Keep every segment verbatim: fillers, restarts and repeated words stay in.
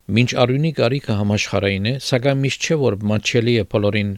Մինչ արյունի գարիքը համաշխարհային է, սակայն միշտ չէ որ մատչելի է բոլորին։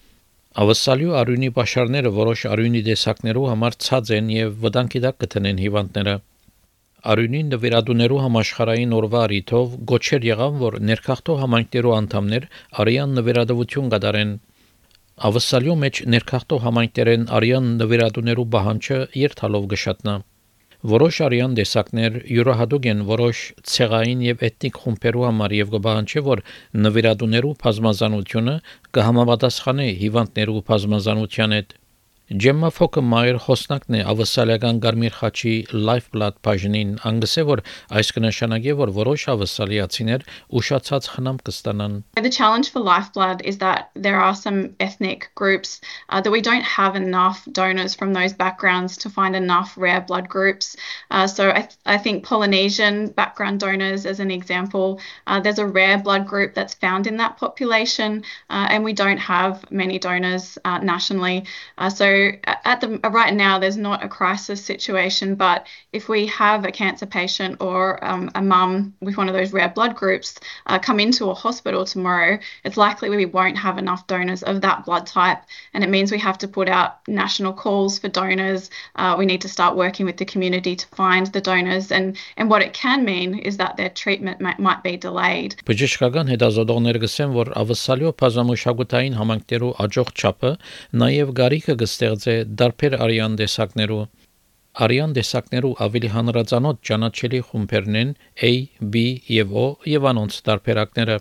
Ավասալյու արյունի pašարները որոշ արյունի տեսակներու համար ցած են եւ վտանգի տակ կտնեն հիվանդները։ Արյունի նվիրատուներու համաշխարհային օրվա առիթով գոչեր եղան, որ ներքախտող համայնքներու անդամներ արյան նվիրատվություն կատարեն։ Ավասալյու մեջ ներքախտող համայնքներեն արյան նվիրատուներու բանջը երթալով գշատնա։ Որոշ արյան տեսակներ յուրահատուկ են որոշ ցեղային եւ էթնիկ խումբերու համար եւ կբանջի, որ նվիրատուներու բազմազանությունը կհամապատասխանի հիվանդներու բազմազանության հետ։ Ջեմմա Ֆոկմայր խոսնակն է ավասալական Կարմիր խաչի Lifeblood բաժնին, անգսե որ այս կնշանակի, որ որոշ ավասալիացիներ ուշացած խնամ կստանան։ The challenge for Lifeblood is that there are some ethnic groups uh, that we don't have enough donors from those backgrounds to find enough rare blood groups. Uh, so I, th- I think Polynesian background donors, as an example, uh, there's a rare blood group that's found in that population, uh, and we don't have many donors uh, nationally. Uh, so at the right now, there's not a crisis situation, but if we have a cancer patient or um, a mum with one of those rare blood groups uh, come into a hospital tomorrow, it's likely we won't have enough donors of that blood type, and it means we have to put out national calls for donors. Uh, we need to start working with the community to find the donors, and, and what it can mean is that their treatment might, might be delayed. Բժշկական հետազոտողներ գսեն, որ ավասալյո բազմամշակութային համայնքներու աջող չափը նաև գարիքը կստեղծե դարբեր արյան տեսակներու։ Արյան տեսակներու ավելի հանրածանոթ ճանաչելի խումբերն են A, B եւ O եւ անոնց դարբերակները։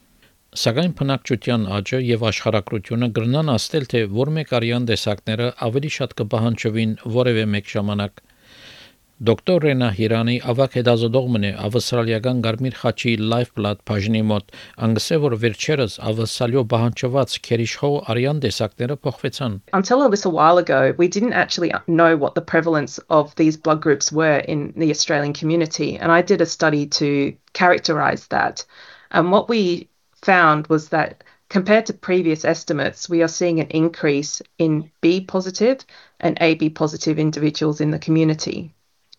Սակայն բնակչության աճը եւ աշխարհակրությունը գրնան աստել, թե որ մեկ արյան տեսակները ավելի շատ կպահանջվին որևէ մեկ ժամանակ։ Դոկտոր Ռենա Հիրանի ավակ հետազոտողն է ավստրալիական Կարմիր խաչի Lifeblood բաժնի մոտ, անգսե որ վերջերս ավստրալիո պահանջված քերիշխող արյան տեսակները փոխվեցան։ Until a little while ago, we didn't actually know what the prevalence of these blood groups were in the Australian community, and I did a study to characterize that. And what we found was that compared to previous estimates, we are seeing an increase in B positive and A B positive individuals in the community.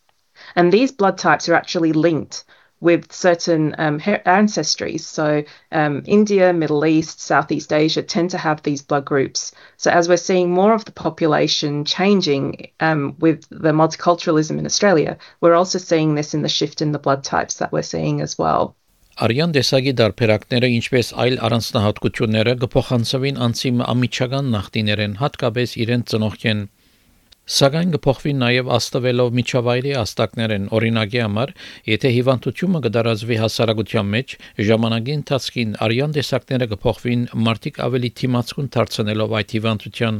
And these blood types are actually linked with certain um, ancestries. So um, India, Middle East, Southeast Asia tend to have these blood groups. So as we're seeing more of the population changing um, with the multiculturalism in Australia, we're also seeing this in the shift in the blood types that we're seeing as well. Արյան տեսակի դարբերակները, ինչպես այլ առանձնահատկությունները, կփոխանցվին անցի ամիջական նախտիներեն, հատկապես իրենց ծնողքեն։ Սակայն կփոխվին նաև աստվելով միջավայրի աստակներեն, օրինակի համար, եթե հիվանդությունը կդարածվի հասարակության մեջ, ժամանակի ընթացքին արյան տեսակները կփոխվին մարդիկ ավելի թիմացկուն դարձնելով այդ հիվանդության։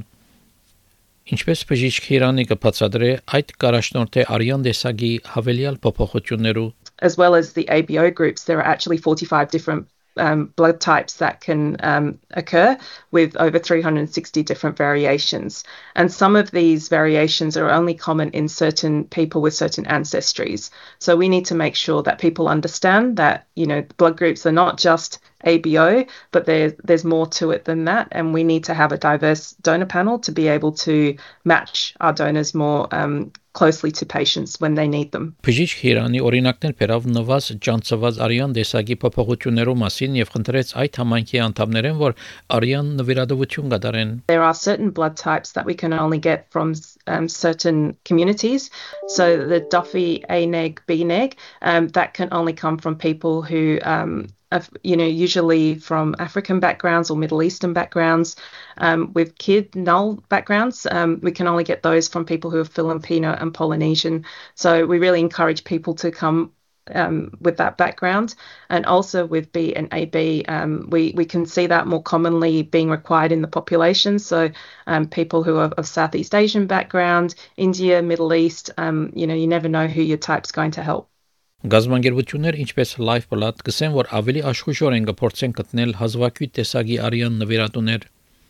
Ինչպես բժիշկ Հիրանի կբացատրե, այդ կարաշնորթ է արյան տեսակի հավելյալ փոփոխություններու։ As well as the A B O groups, there are actually forty-five different um, blood types that can um, occur with over three hundred sixty different variations. And some of these variations are only common in certain people with certain ancestries. So we need to make sure that people understand that, you know, blood groups are not just A B O, but there's, there's more to it than that. And we need to have a diverse donor panel to be able to match our donors more um, closely to patients when they need them. Բժիշկ Հիրանի օրինակներ բերավ նվազ ճանցված արյան տեսակի փոփոխություններու մասին եւ խնդրեց այդ համայնքի անդամներեն, որ արյան նվիրատվություն կատարեն։ There are certain blood types that we can only get from um, certain communities. So the Duffy A neg, B neg, um, that can only come from people who um, you know, usually from African backgrounds or Middle Eastern backgrounds. Um, with kid null backgrounds, um, we can only get those from people who are Filipino and Polynesian. So we really encourage people to come um, with that background. And also with B and A B, um, we, we can see that more commonly being required in the population. So um, people who are of Southeast Asian background, India, Middle East, um, you know, you never know who your type's going to help. Գազբանգերություններ ինչպես Lifeblood գսեն, որ ավելի աշխուժոր են կփորձեն գտնել հազվագյուտ տեսակի արյան նվիրատուներ։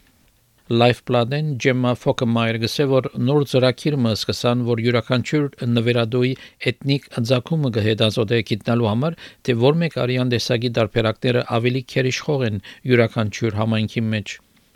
Lifeblood-ն Ջեմմա Ֆոկմայր գսե, որ նոր ծրագիրը սկսան, որ յուրաքանչյուր նվիրատուի էթնիկ ձգումը կհետազոտե գտնալու համար, թե որ մեկ արյան տեսակի դարբերակները ավելի քերիշխող են յուրաքանչյուր համայնքի մեջ։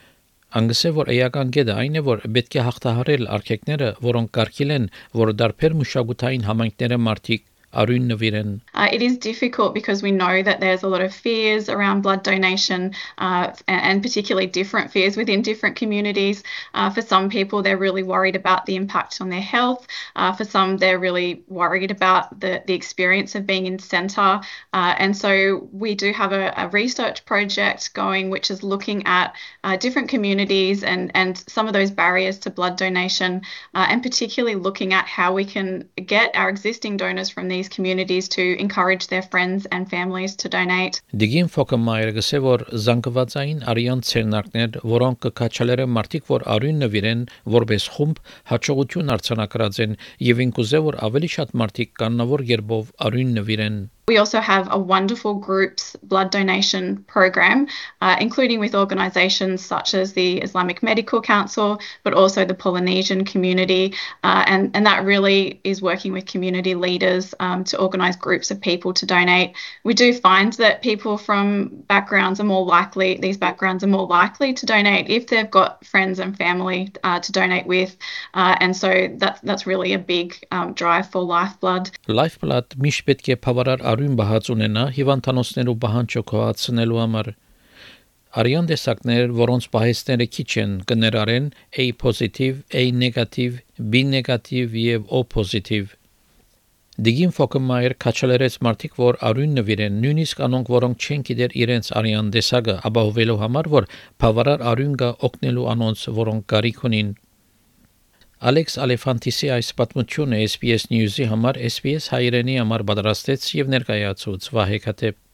Անգսե որ էական գեդը այն է, որ պետք է հաղթահարել արգելքները, որոնք կարգիլ են, որ դարբեր մշակութային համայնքները մարդիկ արույն նվիրեն։ Uh, it is difficult because we know that there's a lot of fears around blood donation uh, and, and particularly different fears within different communities. Uh, for some people, they're really worried about the impact on their health. Uh, for some, they're really worried about the, the experience of being in centre. Uh, and so we do have a, a research project going which is looking at uh, different communities and, and some of those barriers to blood donation uh, and particularly looking at how we can get our existing donors from these communities to encourage their friends and families to donate. Դիգին Ֆոկմայերը գսե որ զանգվածային արյան ցերնակներ, որոնք կքաչալերը մարդիկ որ արույն նվիրեն որպես խումբ հաջողություն արձանագրած են եւ ինքուզե որ ավելի շատ մարդիկ կանոնավոր երբով արույն նվիրեն։ We also have a wonderful groups blood donation program, uh, including with organisations such as the Islamic Medical Council, but also the Polynesian community. Uh, and, and that really is working with community leaders um, to organise groups of people to donate. We do find that people from backgrounds are more likely, these backgrounds are more likely to donate if they've got friends and family uh, to donate with. Uh, and so that, that's really a big um, drive for Lifeblood. Lifeblood միշտ պետք է բավարար արույն բահած ունենա հիվանդանոցներու բանջը կոհացնելու համար։ Արյան տեսակներ, որոնց պահեստները քիչ են, կներառեն A positive, A negative, B negative եւ O positive։ Դիգին Ֆոկմայեր քաչալերեց մարդիկ, որ արույն նվիրեն, նույնիսկ անոնք, որոնք չեն գիտեր իրենց արյան տեսակը, ապահովելու համար, որ բավարար արույն կա օգնելու անոնց, որոնք կարիք ունին։ Ալեքս Ալեֆանտիսի այս պատմությունը S B S News-ի համար S B S հայերենի համար պատրաստեց եւ ներկայացուց Վահե Քաթեփ